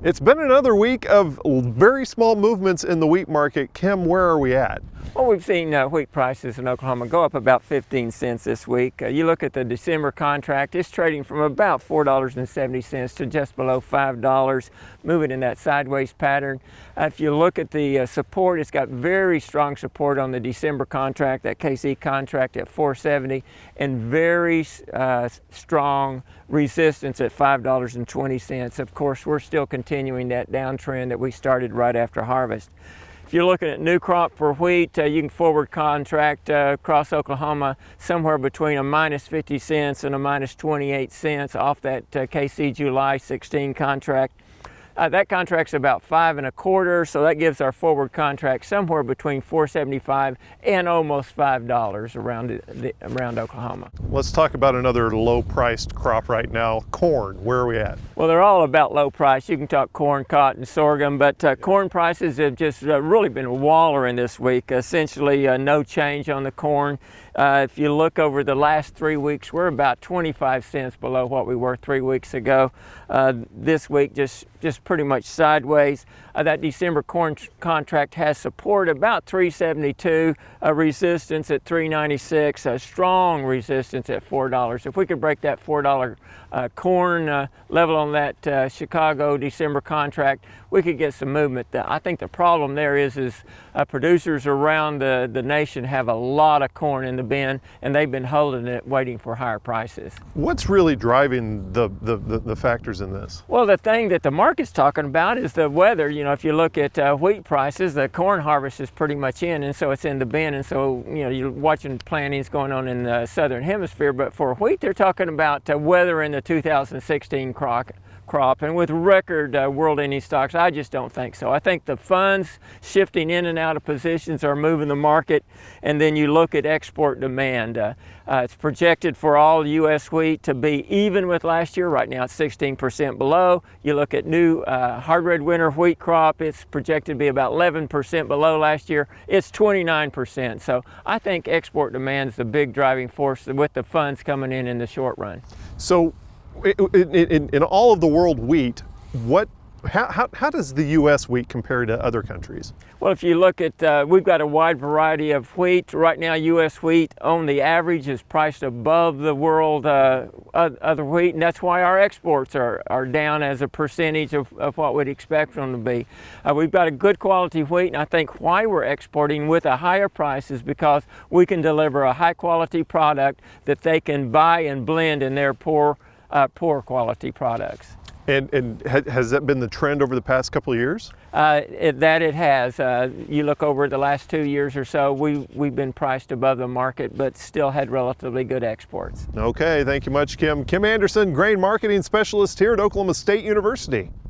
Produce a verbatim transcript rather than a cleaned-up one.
It's been another week of very small movements in the wheat market. Kim, where are we at? Well, we've seen uh, wheat prices in Oklahoma go up about fifteen cents this week. Uh, you look at the December contract, it's trading from about four dollars and seventy cents to just below five dollars, moving in that sideways pattern. Uh, if you look at the uh, support, it's got very strong support on the December contract, that K C contract at four seventy, and very uh, strong resistance at five dollars and twenty cents. Of course, we're still continuing that downtrend that we started right after harvest. If you're looking at new crop for wheat, uh, you can forward contract uh, across Oklahoma somewhere between a minus fifty cents and a minus twenty-eight cents off that uh, K C July sixteen contract. Uh, that contract's about five and a quarter, so that gives our forward contract somewhere between four seventy-five and almost five dollars around the, around Oklahoma. Let's talk about another low-priced crop right now, corn. Where are we at? Well, they're all about low price. You can talk corn, cotton, sorghum, but uh, corn prices have just uh, really been wallering this week. Essentially, uh, no change on the corn. Uh, if you look over the last three weeks, we're about twenty-five cents below what we were three weeks ago. Uh, this week, just just pretty much sideways. Uh, that December corn contract has support about three seventy-two, a resistance at three ninety-six, a strong resistance at four dollars. If we could break that four dollar uh, corn uh, level on that uh, Chicago December contract, we could get some movement. I think the problem there is, is uh, producers around the, the nation have a lot of corn in the bin, and they've been holding it, waiting for higher prices. What's really driving the, the, the, the factors in this? Well, the thing that the market's talking about is the weather. You know, if you look at uh, wheat prices, the corn harvest is pretty much in, and so it's in the bin, and so, you know, you're watching plantings going on in the southern hemisphere, but for wheat, they're talking about uh, weather in the two thousand sixteen crop. crop and with record uh, world ending stocks, I just don't think so. I think the funds shifting in and out of positions are moving the market, and then you look at export demand. Uh, uh, it's projected for all U S wheat to be even with last year. Right now it's sixteen percent below. You look at new uh, hard red winter wheat crop, it's projected to be about eleven percent below last year. It's twenty-nine percent. So I think export demand is the big driving force with the funds coming in in the short run. So In, in, in all of the world wheat, what, how, how, how does the U S wheat compare to other countries? Well, if you look at, uh, we've got a wide variety of wheat. Right now, U S wheat on the average is priced above the world uh, other wheat, and that's why our exports are, are down as a percentage of, of what we'd expect them to be. Uh, we've got a good quality wheat, and I think why we're exporting with a higher price is because we can deliver a high quality product that they can buy and blend in their poor Uh, poor quality products. And, and has that been the trend over the past couple of years? Uh, it, that it has. Uh, you look over the last two years or so, we, we've been priced above the market, but still had relatively good exports. Okay, thank you much, Kim. Kim Anderson, grain marketing specialist here at Oklahoma State University.